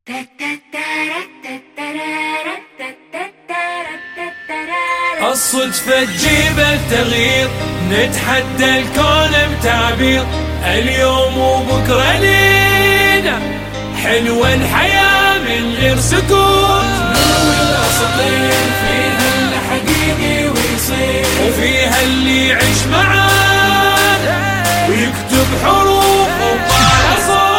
الصدفة تجيب التغيير، نتحدى الكون بتعبير. اليوم وبكرة لينا حلوة الحياة من غير سكوت. نروي الأساطير فيها اللي حقيقي ويصير، وفيها اللي يعيش معانا ويكتب حروف وطالع صوت.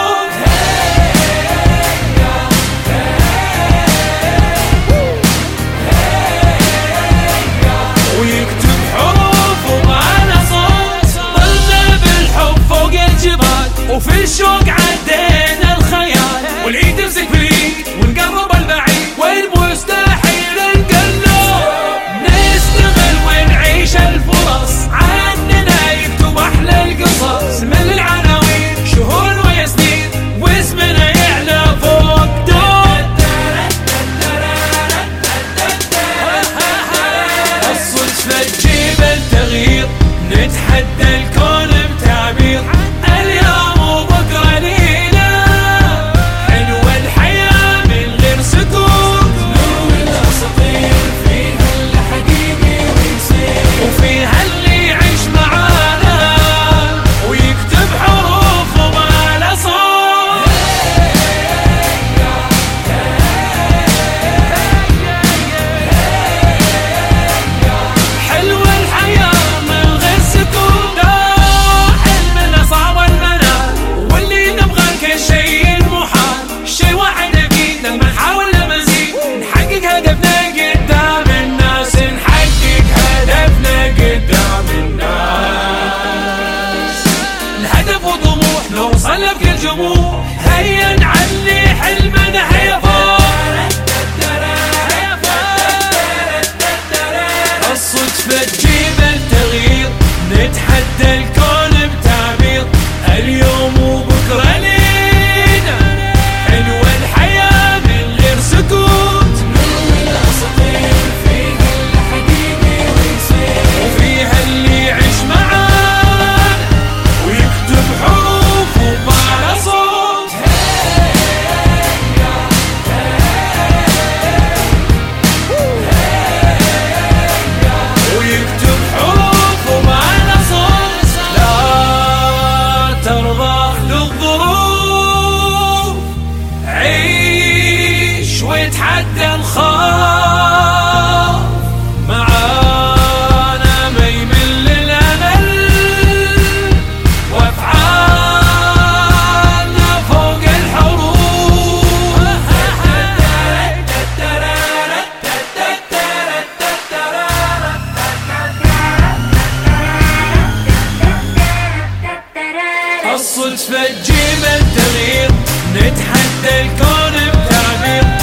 ويكتب حروف وطالع صوت. ضلنا بالحب فوق الجبال، وفي الشوق عدينا الخيال. والعيد نمسك باليد ونقرب البعيد، والمستحيل نقلو. نستغل ونعيش الفرص، عننا يكتب احلى القصص. من العناوين شهور وسنين، واسمنا يعلى فوق دور. الصدفة تجيب التغيير، نتحدى الكون بتعبير. اليوم وبكرة لينا حلوة الحياة من غير سكوت. نروي الأساطير فيها اللي حقيقي ويصير، وفيها اللي يعيش معانا ويكتب حروف وما صوت. حلوة الحياة من غير سكوت. حلمنا صعب المنال، واللي نبغى كل شيء محال. شيء واحد أكيد لما نحاول مزيد، نحقق هدفنا قدام الناس. نحقق هدفنا قدام الناس. الهدف وطموح نوصل بكل جموع. هيا نعلي حلمنا هيا فوق. الصدفة تجيب التغيير، نتحدى الكون بتعبير. اليوم وبكرة لينا حلوة الحياة من غير سكوت. نروي الأساطير فيها اللي حقيقي ويصير، وفيها اللي يعيش معانا ويكتب حروف وطالع صوت. ويكتب حروف وطالع صوت. لا ترضى للظروف، عيش وتحدى الخوف. معانا ما يمل الأمل، وأفعالنا فوق الحروف. الصدفة تجيب التغيير، نتحدى الكون بتعبير.